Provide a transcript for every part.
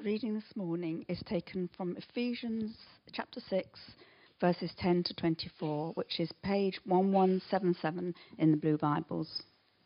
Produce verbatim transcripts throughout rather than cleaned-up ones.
reading this morning is taken from Ephesians chapter six, verses ten to twenty-four, which is page eleven seventy-seven in the Blue Bibles.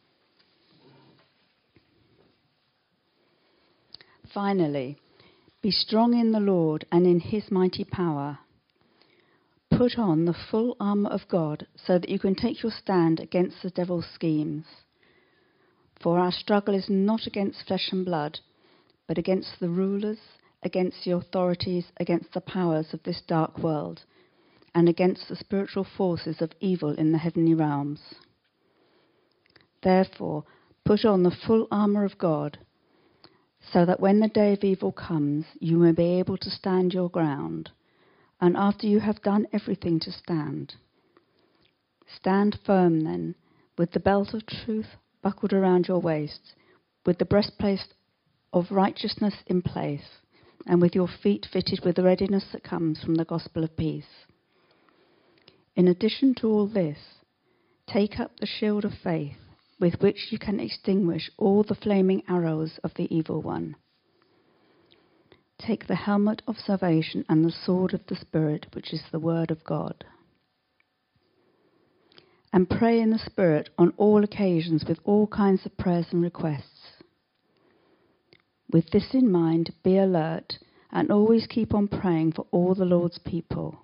Finally, be strong in the Lord and in his mighty power. Put on the full armour of God so that you can take your stand against the devil's schemes. For our struggle is not against flesh and blood, but against the rulers, against the authorities, against the powers of this dark world, and against the spiritual forces of evil in the heavenly realms. Therefore, put on the full armour of God, so that when the day of evil comes, you may be able to stand your ground, and after you have done everything to stand. Stand firm then, with the belt of truth buckled around your waist, with the breastplate of righteousness in place, and with your feet fitted with the readiness that comes from the gospel of peace. In addition to all this, take up the shield of faith, with which you can extinguish all the flaming arrows of the evil one. Take the helmet of salvation and the sword of the Spirit, which is the word of God. And pray in the Spirit on all occasions with all kinds of prayers and requests. With this in mind, be alert and always keep on praying for all the Lord's people.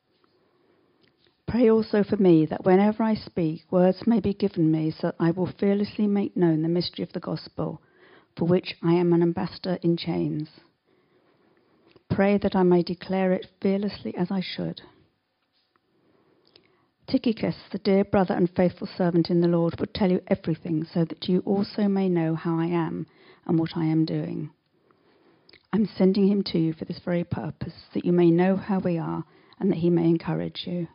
Pray also for me that whenever I speak, words may be given me so that I will fearlessly make known the mystery of the gospel, for which I am an ambassador in chains. Pray that I may declare it fearlessly as I should. Tychicus, the dear brother and faithful servant in the Lord, would tell you everything so that you also may know how I am and what I am doing. I'm sending him to you for this very purpose, that you may know how we are and that he may encourage you.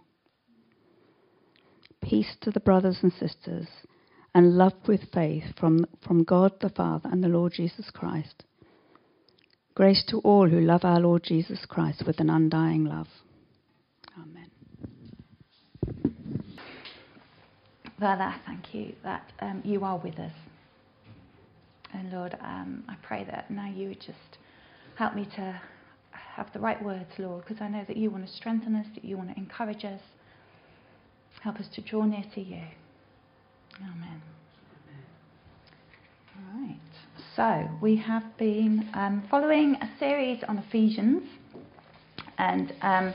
Peace to the brothers and sisters, and love with faith from, from God the Father and the Lord Jesus Christ. Grace to all who love our Lord Jesus Christ with an undying love. Amen. Father, I thank you that um, you are with us. And Lord, um, I pray that now you would just help me to have the right words, Lord, because I know that you want to strengthen us, that you want to encourage us. Help us to draw near to you. Amen. All right. So we have been um, following a series on Ephesians, and um,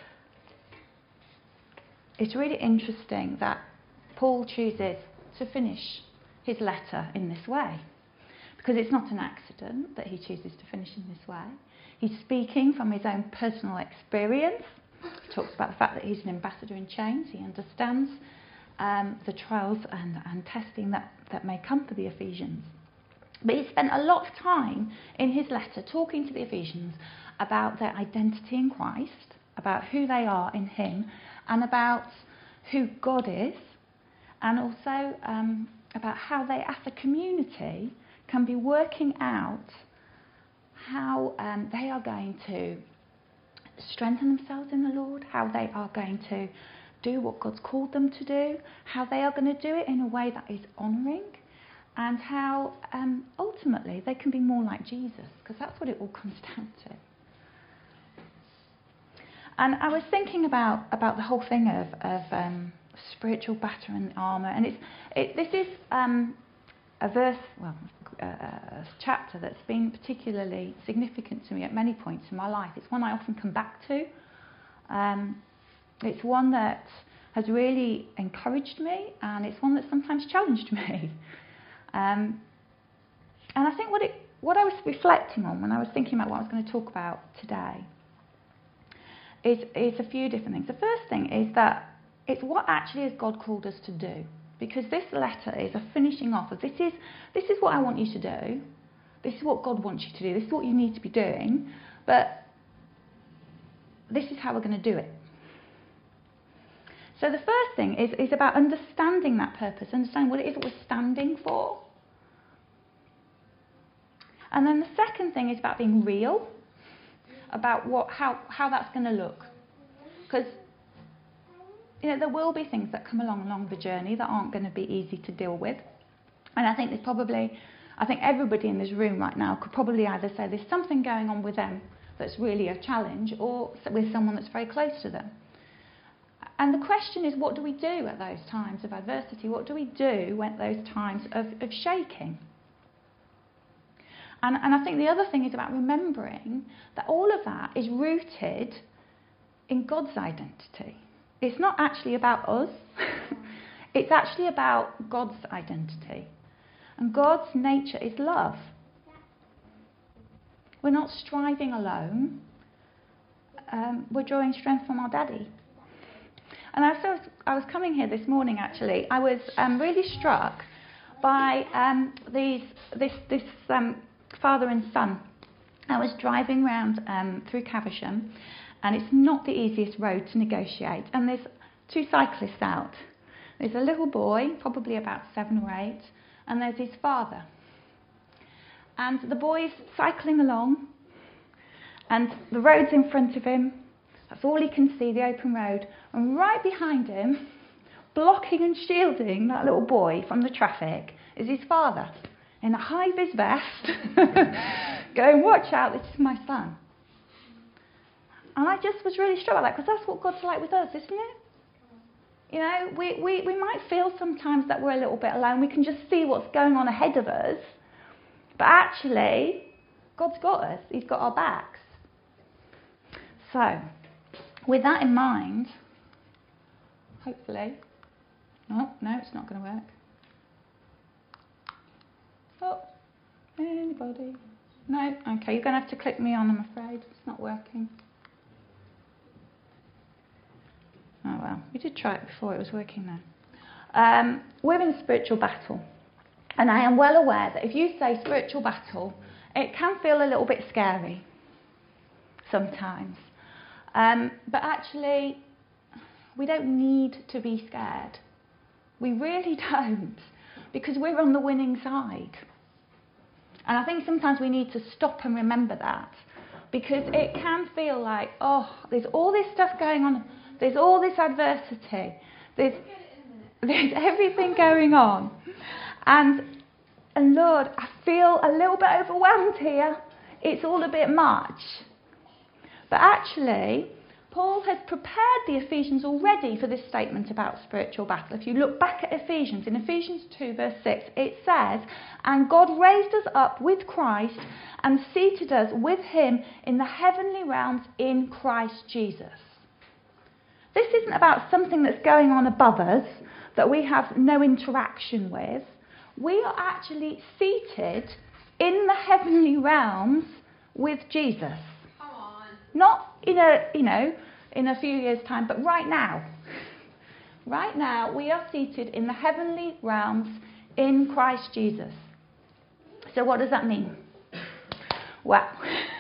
it's really interesting that Paul chooses to finish his letter in this way, because it's not an accident that he chooses to finish in this way. He's speaking from his own personal experience. He talks about the fact that he's an ambassador in chains. He understands um, the trials and, and testing that, that may come for the Ephesians. But he spent a lot of time in his letter talking to the Ephesians about their identity in Christ, about who they are in him, and about who God is, and also um, about how they, as a community, can be working out how um, they are going to strengthen themselves in the Lord, how they are going to do what God's called them to do, how they are going to do it in a way that is honouring, and how um, ultimately they can be more like Jesus, because that's what it all comes down to. And I was thinking about, about the whole thing of, of um, spiritual battle and armour, and it's it, this is um, a verse, well, a, a chapter that's been particularly significant to me at many points in my life. It's one I often come back to. Um, it's one that has really encouraged me, and it's one that sometimes challenged me. Um, and I think what it, what I was reflecting on when I was thinking about what I was going to talk about today is, is a few different things. The first thing is that it's what actually has God called us to do. Because this letter is a finishing off of this is this is what I want you to do. This is what God wants you to do. This is what you need to be doing. But this is how we're going to do it. So the first thing is, is about understanding that purpose, understanding what it is that we're standing for. And then the second thing is about being real, about what how, how that's going to look. Because you know, there will be things that come along along the journey that aren't going to be easy to deal with. And I think there's probably I think everybody in this room right now could probably either say there's something going on with them that's really a challenge, or with someone that's very close to them. And the question is, what do we do at those times of adversity? What do we do at those times of, of shaking? And, and I think the other thing is about remembering that all of that is rooted in God's identity. It's not actually about us. It's actually about God's identity. And God's nature is love. We're not striving alone. Um, we're drawing strength from our daddy. And I was, I was coming here this morning, actually. I was um, really struck by um, these, this, this um, father and son. I was driving round um, through Caversham, and it's not the easiest road to negotiate. And there's two cyclists out. There's a little boy, probably about seven or eight, and there's his father. And the boy's cycling along, and the road's in front of him. That's all he can see, the open road. And right behind him, blocking and shielding that little boy from the traffic, is his father, in a high-vis vest, going, watch out, this is my son. And I just was really struck by that, because that's what God's like with us, isn't it? You know, we, we, we might feel sometimes that we're a little bit alone. We can just see what's going on ahead of us. But actually, God's got us. He's got our backs. So, with that in mind, hopefully... Oh, no, it's not going to work. Oh, anybody? No? Okay, you're going to have to click me on, I'm afraid. It's not working. Oh well, we did try it before, it was working then. Um, we're in a spiritual battle. And I am well aware that if you say spiritual battle, it can feel a little bit scary sometimes. Um, but actually, we don't need to be scared. We really don't, because we're on the winning side. And I think sometimes we need to stop and remember that, because it can feel like, oh, there's all this stuff going on. There's all this adversity. There's, there's everything going on. And, and Lord, I feel a little bit overwhelmed here. It's all a bit much. But actually, Paul had prepared the Ephesians already for this statement about spiritual battle. If you look back at Ephesians, in Ephesians two verse six, it says, and God raised us up with Christ and seated us with him in the heavenly realms in Christ Jesus. This isn't about something that's going on above us that we have no interaction with. We are actually seated in the heavenly realms with Jesus. Come on. Not in a, you know, in a few years' time, but right now. Right now, we are seated in the heavenly realms in Christ Jesus. So what does that mean? Well,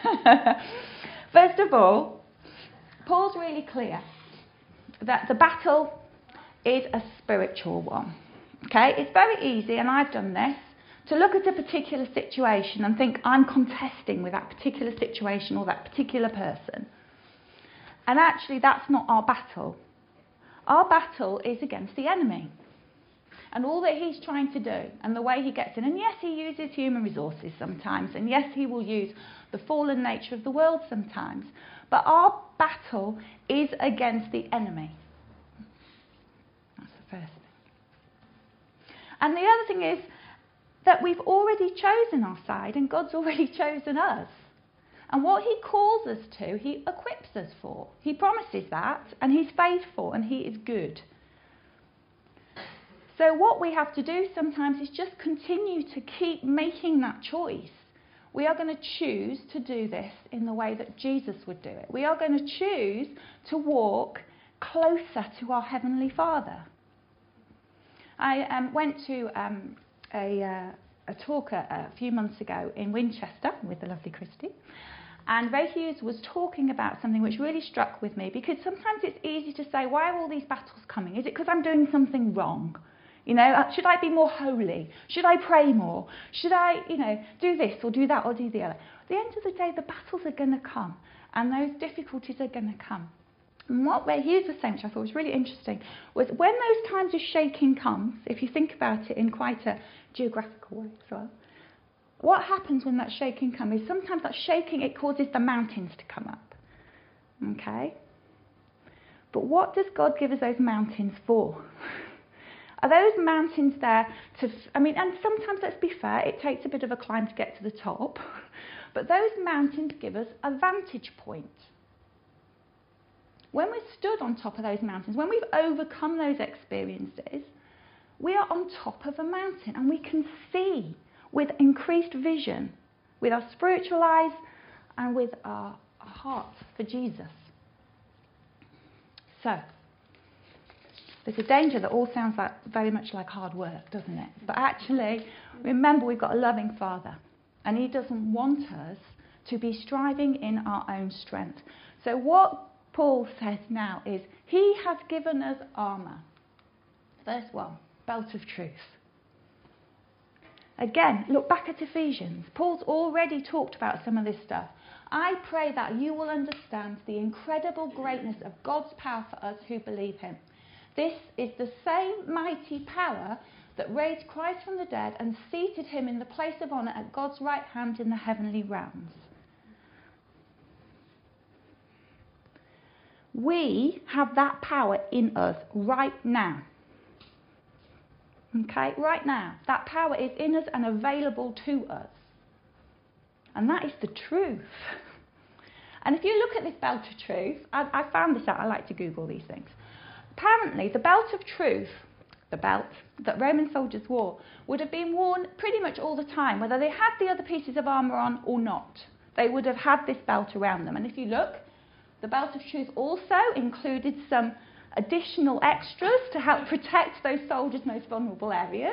first of all, Paul's really clear that the battle is a spiritual one. Okay, it's very easy, and I've done this, to look at a particular situation and think I'm contesting with that particular situation or that particular person. And actually, that's not our battle. Our battle is against the enemy. And all that he's trying to do, and the way he gets in. And yes, he uses human resources sometimes, and yes, he will use the fallen nature of the world sometimes. But our battle is against the enemy. That's the first thing. And the other thing is that we've already chosen our side, and God's already chosen us. And what he calls us to, he equips us for. He promises that, and he's faithful, and he is good. So what we have to do sometimes is just continue to keep making that choice. We are going to choose to do this in the way that Jesus would do it. We are going to choose to walk closer to our Heavenly Father. I um, went to um, a, uh, a talk a, a few months ago in Winchester with the lovely Christy. And Ray Hughes was talking about something which really struck with me, because sometimes it's easy to say, why are all these battles coming? Is it because I'm doing something wrong? You know, should I be more holy? Should I pray more? Should I, you know, do this or do that or do the other? At the end of the day, the battles are going to come, and those difficulties are going to come. And what Ray Hughes was saying, which I thought was really interesting, was when those times of shaking comes, if you think about it in quite a geographical way as well, what happens when that shaking comes is sometimes that shaking, it causes the mountains to come up. Okay? But what does God give us those mountains for? Are those mountains there to, I mean, and sometimes, let's be fair, it takes a bit of a climb to get to the top, but those mountains give us a vantage point. When we're stood on top of those mountains, when we've overcome those experiences, we are on top of a mountain and we can see with increased vision, with our spiritual eyes and with our, our hearts for Jesus. So, there's a danger that all sounds like very much like hard work, doesn't it? But actually, remember, we've got a loving Father, and he doesn't want us to be striving in our own strength. So what Paul says now is, he has given us armour. Verse one, belt of truth. Again, look back at Ephesians. Paul's already talked about some of this stuff. I pray that you will understand the incredible greatness of God's power for us who believe him. This is the same mighty power that raised Christ from the dead and seated him in the place of honour at God's right hand in the heavenly realms. We have that power in us right now. Okay, right now. That power is in us and available to us. And that is the truth. And if you look at this belt of truth, I, I found this out, I like to Google these things. Apparently, the belt of truth, the belt that Roman soldiers wore, would have been worn pretty much all the time, whether they had the other pieces of armour on or not. They would have had this belt around them. And if you look, the belt of truth also included some additional extras to help protect those soldiers' most vulnerable areas.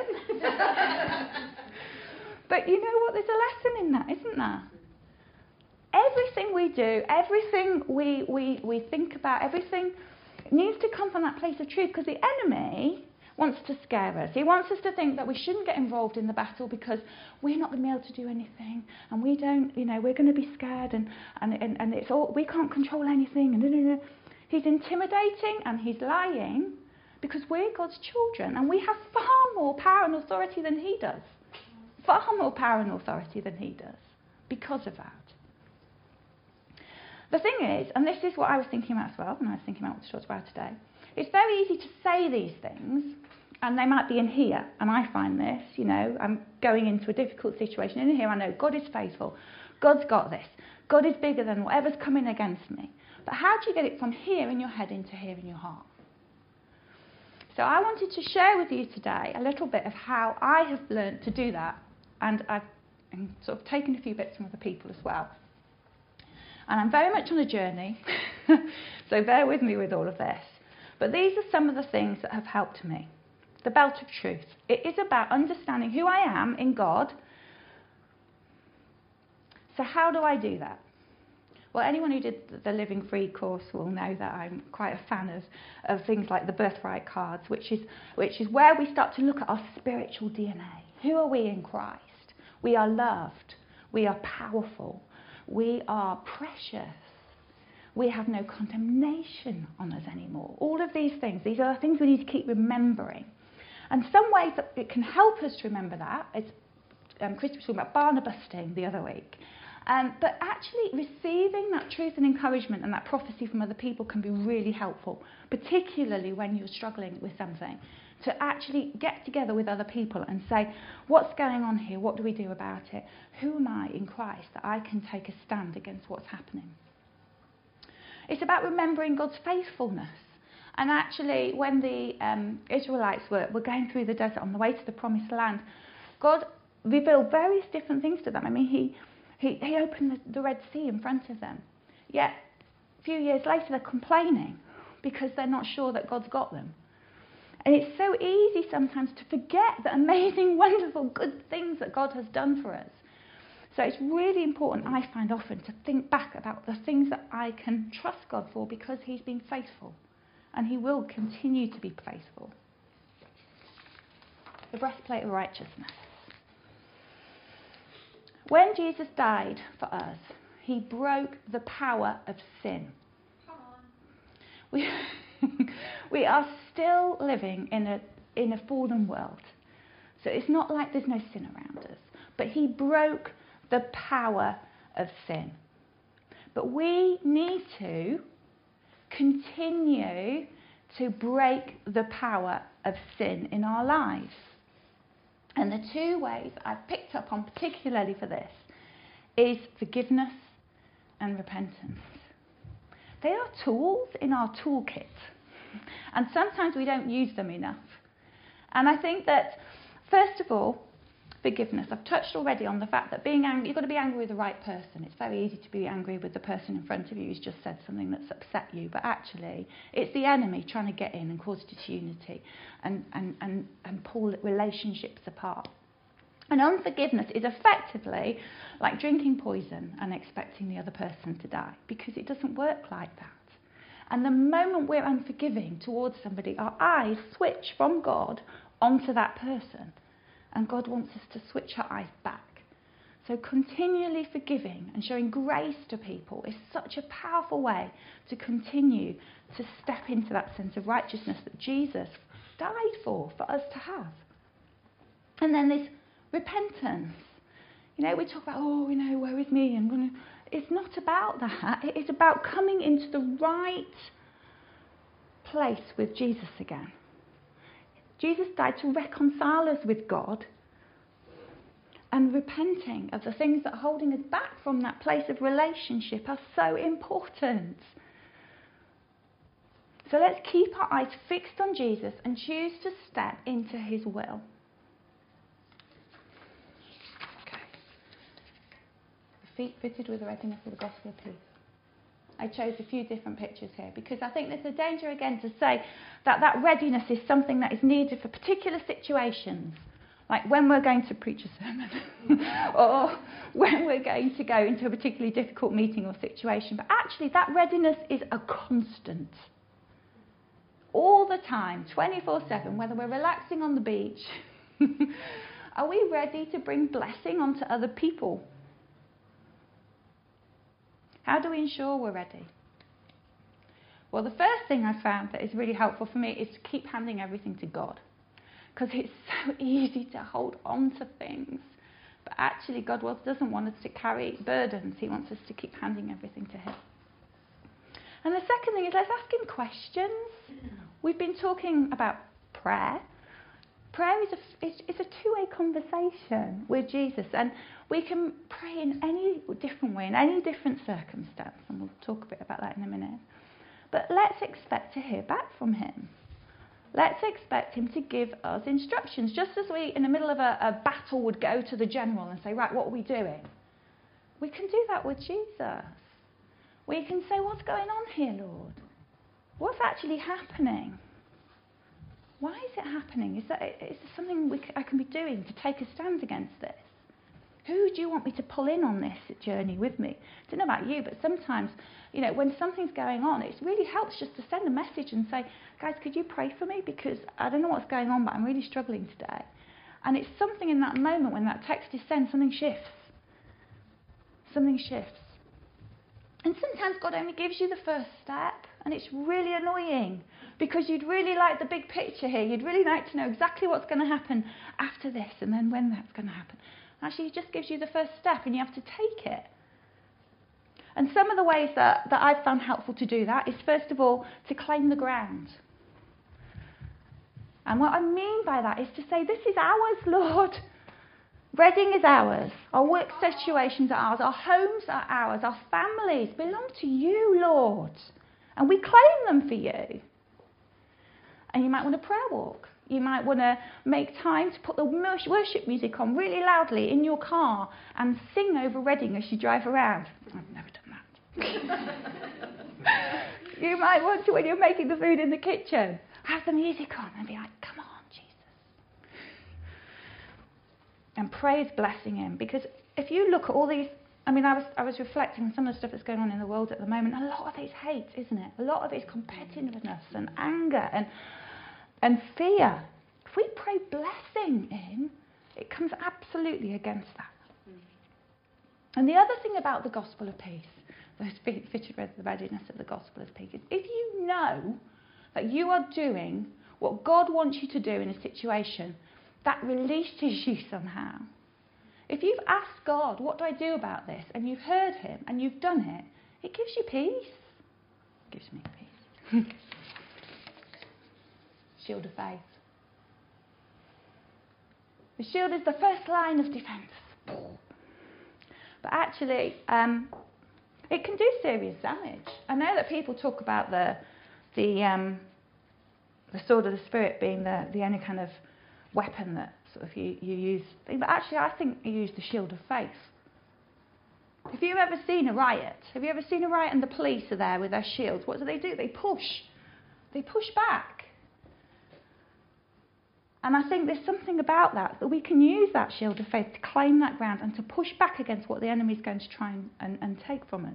But you know what? There's a lesson in that, isn't there? Everything we do, everything we, we, we think about, everything needs to come from that place of truth, because the enemy wants to scare us. He wants us to think that we shouldn't get involved in the battle because we're not going to be able to do anything, and we don't, you know, we're going to be scared, and, and, and, and it's all, we can't control anything. And no, no, no. He's intimidating and he's lying because we're God's children and we have far more power and authority than he does. Far more power and authority than he does because of that. The thing is, and this is what I was thinking about as well when I was thinking about what to talk about today, it's very easy to say these things, and they might be in here, and I find this, you know, I'm going into a difficult situation. In here I know God is faithful, God's got this, God is bigger than whatever's coming against me. But how do you get it from here in your head into here in your heart? So I wanted to share with you today a little bit of how I have learned to do that, and I've sort of taken a few bits from other people as well. And I'm very much on a journey, so bear with me with all of this. But these are some of the things that have helped me. The belt of truth. It is about understanding who I am in God. So how do I do that? Well, anyone who did the Living Free course will know that I'm quite a fan of, of things like the birthright cards, which is, which is where we start to look at our spiritual D N A. Who are we in Christ? We are loved. We are powerful. We are precious. We have no condemnation on us anymore. All of these things, these are things we need to keep remembering. And some ways that it can help us to remember that, is, um, Chris was talking about barna busting the other week. Um, but actually receiving that truth and encouragement and that prophecy from other people can be really helpful, particularly when you're struggling with something. To actually get together with other people and say, what's going on here? What do we do about it? Who am I in Christ that I can take a stand against what's happening? It's about remembering God's faithfulness. And actually, when the um, Israelites were, were going through the desert on the way to the promised land, God revealed various different things to them. I mean, he, he, he opened the, the Red Sea in front of them. Yet, a few years later, they're complaining because they're not sure that God's got them. And it's so easy sometimes to forget the amazing, wonderful, good things that God has done for us. So it's really important, I find often, to think back about the things that I can trust God for because he's been faithful. And he will continue to be faithful. The breastplate of righteousness. When Jesus died for us, he broke the power of sin. Come on. We, we are still living in a, in a fallen world. So it's not like there's no sin around us. but he broke the power of sin. But we need to continue to break the power of sin in our lives. And the two ways I've picked up on particularly for this is forgiveness and repentance. They are tools in our toolkit, and sometimes we don't use them enough. And I think that, first of all, forgiveness. I've touched already on the fact that being angry, you've got to be angry with the right person. It's very easy to be angry with the person in front of you who's just said something that's upset you, but actually it's the enemy trying to get in and cause disunity and, and, and, and pull relationships apart. And unforgiveness is effectively like drinking poison and expecting the other person to die, because it doesn't work like that. And the moment we're unforgiving towards somebody, our eyes switch from God onto that person. And God wants us to switch our eyes back. So continually forgiving and showing grace to people is such a powerful way to continue to step into that sense of righteousness that Jesus died for, for us to have. And then this repentance. You know, we talk about, oh, you know, woe is me. I'm gonna... It's not about that. It is about coming into the right place with Jesus again. Jesus died to reconcile us with God, and repenting of the things that are holding us back from that place of relationship are so important. So let's keep our eyes fixed on Jesus and choose to step into his will. Okay. The feet fitted with the readiness of the gospel of peace. I chose a few different pictures here because I think there's a danger again to say that that readiness is something that is needed for particular situations, like when we're going to preach a sermon or when we're going to go into a particularly difficult meeting or situation. But actually that readiness is a constant. All the time, twenty-four seven, whether we're relaxing on the beach, are we ready to bring blessing onto other people? How do we ensure we're ready? Well, the first thing I found that is really helpful for me is to keep handing everything to God. Because it's so easy to hold on to things. But actually, God doesn't want us to carry burdens. He wants us to keep handing everything to him. And the second thing is, let's ask him questions. We've been talking about prayer. Prayer is a, is, is a two-way conversation with Jesus, and we can pray in any different way, in any different circumstance, and we'll talk a bit about that in a minute. But let's expect to hear back from him. Let's expect him to give us instructions, just as we, in the middle of a, a battle, would go to the general and say, right, what are we doing? We can do that with Jesus. We can say, what's going on here, Lord? What's actually happening? Why is it happening? Is, that, is there something we c- I can be doing to take a stand against this? Who do you want me to pull in on this journey with me? I don't know about you, but sometimes, you know, when something's going on, it really helps just to send a message and say, guys, could you pray for me? Because I don't know what's going on, but I'm really struggling today. And it's something in that moment when that text is sent, something shifts. Something shifts. And sometimes God only gives you the first step, and it's really annoying because you'd really like the big picture here. You'd really like to know exactly what's going to happen after this and then when that's going to happen. Actually, he just gives you the first step and you have to take it. And some of the ways that, that I've found helpful to do that is, first of all, to claim the ground. And what I mean by that is to say, this is ours, Lord. Reading is ours. Our work situations are ours. Our homes are ours. Our families belong to you, Lord. And we claim them for you. And you might want a prayer walk. You might want to make time to put the worship music on really loudly in your car and sing over Reading as you drive around. I've never done that. You might want to, when you're making the food in the kitchen, have the music on and be like, come on, Jesus. And praise blessing him. Because if you look at all these, I mean, I was I was reflecting on some of the stuff that's going on in the world at the moment. A lot of it is hate, isn't it? A lot of it is competitiveness and anger and and fear. If we pray blessing in, it comes absolutely against that. Mm. And the other thing about the gospel of peace, the fitted with the readiness of the gospel of peace, is if you know that you are doing what God wants you to do in a situation, that releases you somehow. If you've asked God, what do I do about this? And you've heard him and you've done it, it gives you peace. It gives me peace. Shield of faith. The shield is the first line of defence. But actually, um, it can do serious damage. I know that people talk about the the um, the sword of the Spirit being the, the only kind of weapon that sort of you, you use. But actually, I think you use the shield of faith. Have you ever seen a riot? Have you ever seen a riot and the police are there with their shields? What do they do? They push. They push back. And I think there's something about that, that we can use that shield of faith to claim that ground and to push back against what the enemy's going to try and, and, and take from us.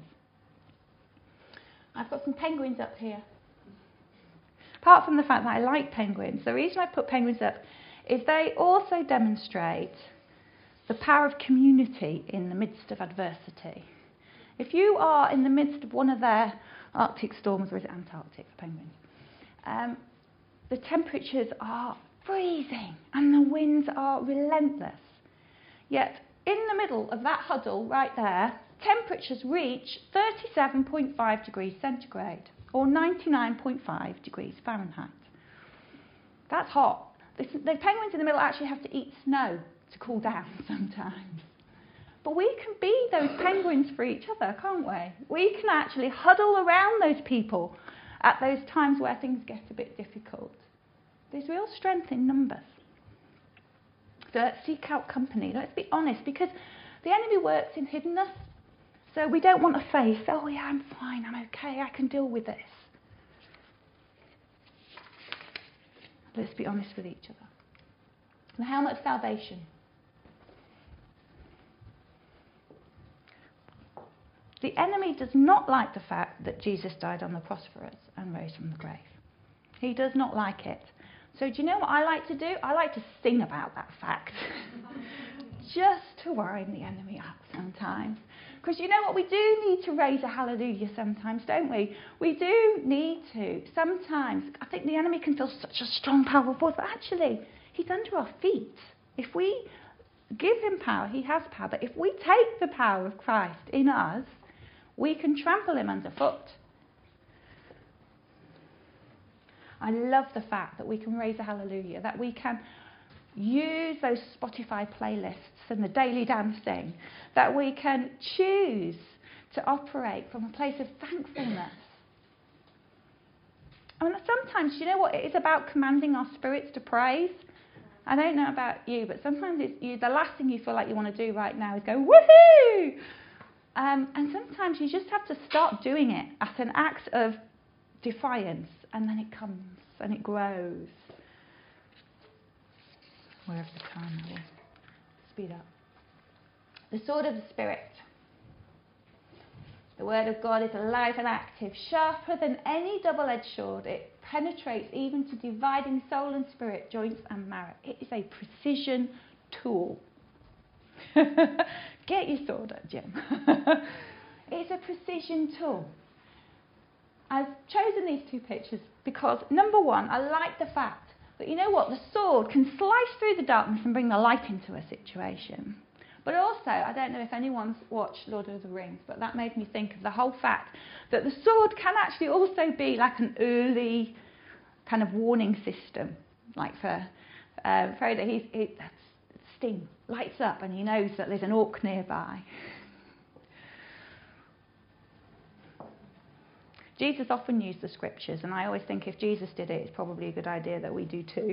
I've got some penguins up here. Apart from the fact that I like penguins, the reason I put penguins up is they also demonstrate the power of community in the midst of adversity. If you are in the midst of one of their Arctic storms, or is it Antarctic for penguins, um, the temperatures are freezing and the winds are relentless. Yet in the middle of that huddle right there, temperatures reach thirty-seven point five degrees centigrade or ninety-nine point five degrees Fahrenheit. That's hot. The penguins in the middle actually have to eat snow to cool down sometimes. But we can be those penguins for each other, can't we? We can actually huddle around those people at those times where things get a bit difficult. There's real strength in numbers. So let's seek out company. Let's be honest, because the enemy works in hiddenness. So we don't want to face, oh yeah, I'm fine, I'm okay, I can deal with this. Let's be honest with each other. The helmet of salvation. The enemy does not like the fact that Jesus died on the cross for us and rose from the grave. He does not like it. So do you know what I like to do? I like to sing about that fact. Just to wind the enemy up sometimes. Because you know what? We do need to raise a hallelujah sometimes, don't we? We do need to. Sometimes, I think the enemy can feel such a strong, powerful force, but actually, he's under our feet. If we give him power, he has power. But if we take the power of Christ in us, we can trample him underfoot. I love the fact that we can raise a hallelujah, that we can use those Spotify playlists and the daily dancing, that we can choose to operate from a place of thankfulness. I mean, sometimes, you know what, it is about commanding our spirits to praise. I don't know about you, but sometimes it's you, the last thing you feel like you want to do right now is go, woohoo! Um, and sometimes you just have to start doing it as an act of defiance, and then it comes and it grows. Wherever the time I will speed up. The sword of the Spirit. The word of God is alive and active, sharper than any double-edged sword. It penetrates even to dividing soul and spirit, joints and marrow. It is a precision tool. Get your sword up, Jim. It's a precision tool. I've chosen these two pictures because, number one, I like the fact that, you know what, the sword can slice through the darkness and bring the light into a situation. But also, I don't know if anyone's watched Lord of the Rings, but that made me think of the whole fact that the sword can actually also be like an early kind of warning system. Like for uh, Frodo, he's, he, Sting lights up and he knows that there's an orc nearby. Jesus often used the scriptures, and I always think if Jesus did it, it's probably a good idea that we do too.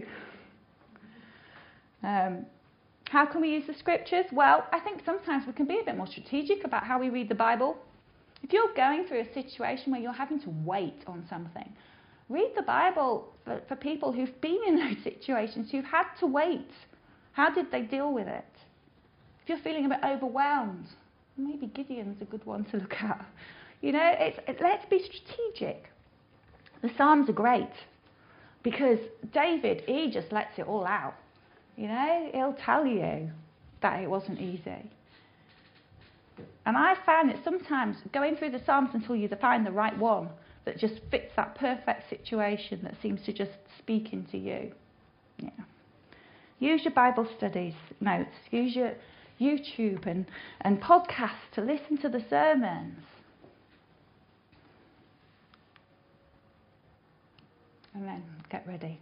Um, how can we use the scriptures? Well, I think sometimes we can be a bit more strategic about how we read the Bible. If you're going through a situation where you're having to wait on something, read the Bible for, for people who've been in those situations, who've had to wait. How did they deal with it? If you're feeling a bit overwhelmed, maybe Gideon's a good one to look at. You know, it's, it, let's be strategic. The Psalms are great because David, he just lets it all out. You know, he'll tell you that it wasn't easy. And I found that sometimes going through the Psalms until you find the right one that just fits that perfect situation that seems to just speak into you. Yeah. Use your Bible studies notes. Use your YouTube and, and podcasts to listen to the sermons. And then get ready.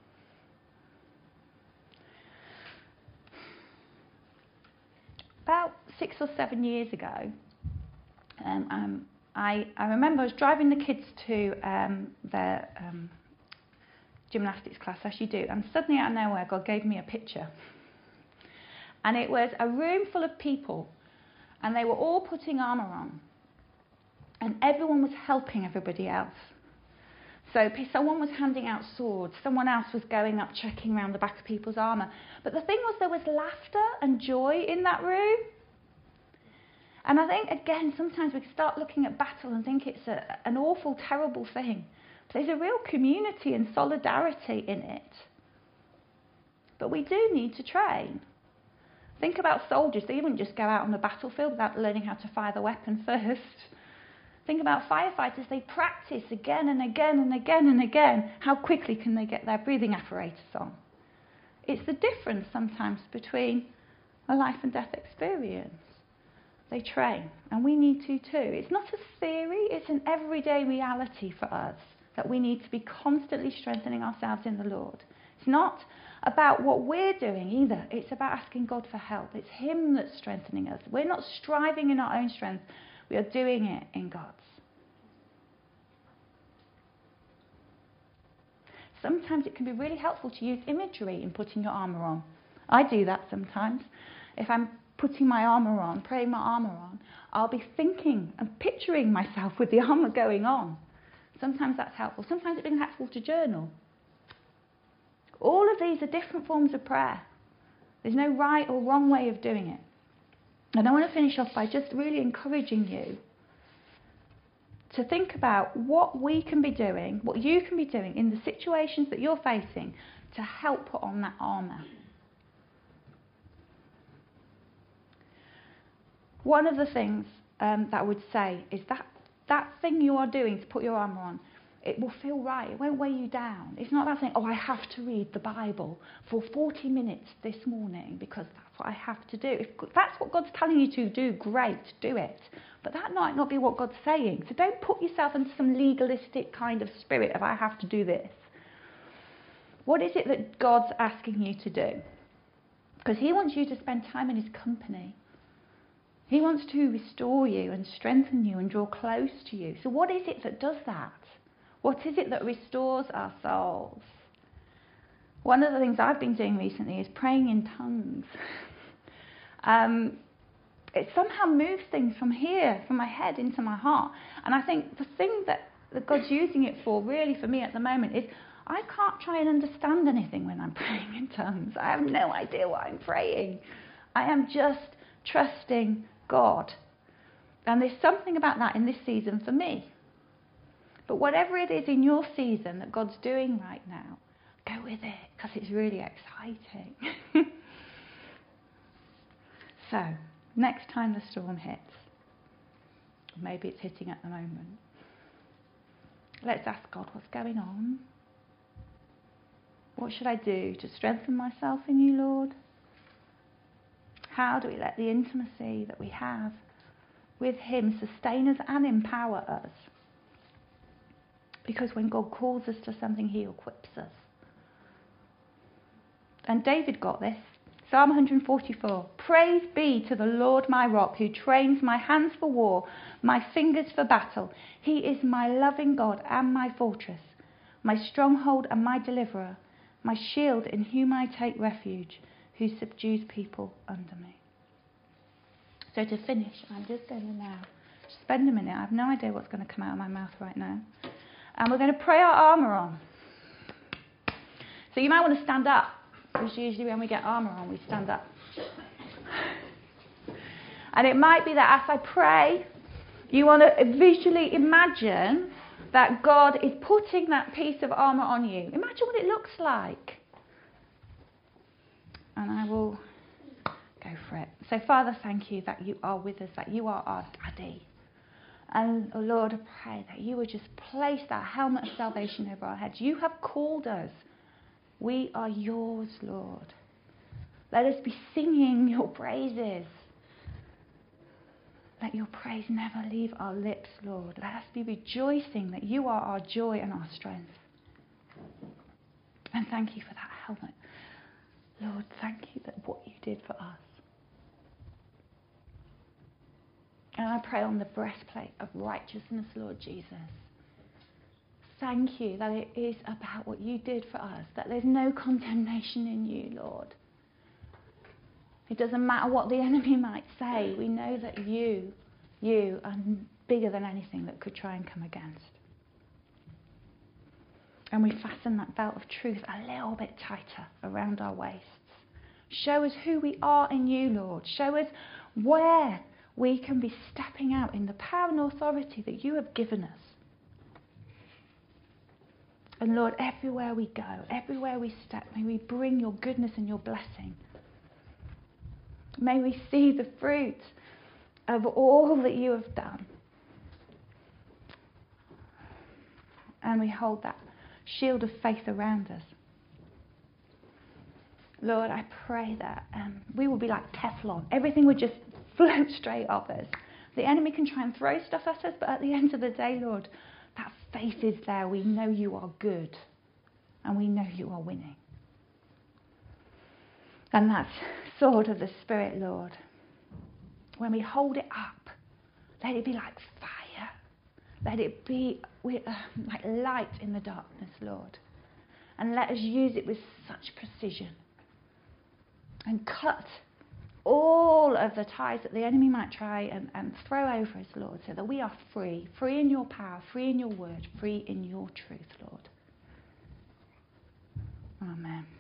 About six or seven years ago, um, um, I, I remember I was driving the kids to um, their um, gymnastics class, as you do, and suddenly out of nowhere God gave me a picture. And it was a room full of people, and they were all putting armour on, and everyone was helping everybody else. So someone was handing out swords, someone else was going up checking around the back of people's armour. But the thing was, there was laughter and joy in that room. And I think, again, sometimes we start looking at battle and think it's a, an awful, terrible thing. But there's a real community and solidarity in it. But we do need to train. Think about soldiers. They wouldn't just go out on the battlefield without learning how to fire the weapon first. Think about firefighters. They practice again and again and again and again. How quickly can they get their breathing apparatus on? It's the difference sometimes between a life and death experience. They train, and we need to too. It's not a theory, it's an everyday reality for us that we need to be constantly strengthening ourselves in the Lord. It's not about what we're doing either. It's about asking God for help. It's Him that's strengthening us. We're not striving in our own strength. We are doing it in God's. Sometimes it can be really helpful to use imagery in putting your armour on. I do that sometimes. If I'm putting my armour on, praying my armour on, I'll be thinking and picturing myself with the armour going on. Sometimes that's helpful. Sometimes it's been helpful to journal. All of these are different forms of prayer. There's no right or wrong way of doing it. And I want to finish off by just really encouraging you to think about what we can be doing, what you can be doing in the situations that you're facing to help put on that armour. One of the things um, that I would say is that that thing you are doing to put your armour on, it will feel right. It won't weigh you down. It's not about saying, oh, I have to read the Bible for forty minutes this morning because that's what I have to do. If that's what God's telling you to do, great, do it. But that might not be what God's saying. So don't put yourself into some legalistic kind of spirit of I have to do this. What is it that God's asking you to do? Because He wants you to spend time in His company. He wants to restore you and strengthen you and draw close to you. So what is it that does that? What is it that restores our souls? One of the things I've been doing recently is praying in tongues. um, it somehow moves things from here, from my head into my heart. And I think the thing that, that God's using it for, really for me at the moment, is I can't try and understand anything when I'm praying in tongues. I have no idea what I'm praying. I am just trusting God. And there's something about that in this season for me. But whatever it is in your season that God's doing right now, go with it, because it's really exciting. So, next time the storm hits, or maybe it's hitting at the moment, let's ask God, what's going on? What should I do to strengthen myself in you, Lord? How do we let the intimacy that we have with Him sustain us and empower us? Because when God calls us to something, He equips us. And David got this. Psalm one forty-four. Praise be to the Lord my rock, who trains my hands for war, my fingers for battle. He is my loving God and my fortress, my stronghold and my deliverer, my shield in whom I take refuge, who subdues people under me. So to finish, I'm just going to now spend a minute. I have no idea what's going to come out of my mouth right now. And we're going to pray our armour on. So you might want to stand up, because usually when we get armour on, we stand up. And it might be that as I pray, you want to visually imagine that God is putting that piece of armour on you. Imagine what it looks like. And I will go for it. So, Father, thank you that you are with us, that you are our daddy. And, oh Lord, I pray that you would just place that helmet of salvation over our heads. You have called us. We are yours, Lord. Let us be singing your praises. Let your praise never leave our lips, Lord. Let us be rejoicing that you are our joy and our strength. And thank you for that helmet. Lord, thank you that what you did for us. And I pray on the breastplate of righteousness, Lord Jesus. Thank you that it is about what you did for us, that there's no condemnation in you, Lord. It doesn't matter what the enemy might say. We know that you, you are bigger than anything that could try and come against. And we fasten that belt of truth a little bit tighter around our waists. Show us who we are in you, Lord. Show us where we can be stepping out in the power and authority that you have given us. And Lord, everywhere we go, everywhere we step, may we bring your goodness and your blessing. May we see the fruit of all that you have done. And we hold that shield of faith around us. Lord, I pray that um, we will be like Teflon. Everything would just float straight off us. The enemy can try and throw stuff at us, but at the end of the day, Lord, that faith is there. We know you are good, and we know you are winning. And that sword of the Spirit, Lord, when we hold it up, let it be like fire. Let it be uh, like light in the darkness, Lord. And let us use it with such precision and cut all of the ties that the enemy might try and, and throw over us, Lord, so that we are free, free in your power, free in your word, free in your truth, Lord. Amen.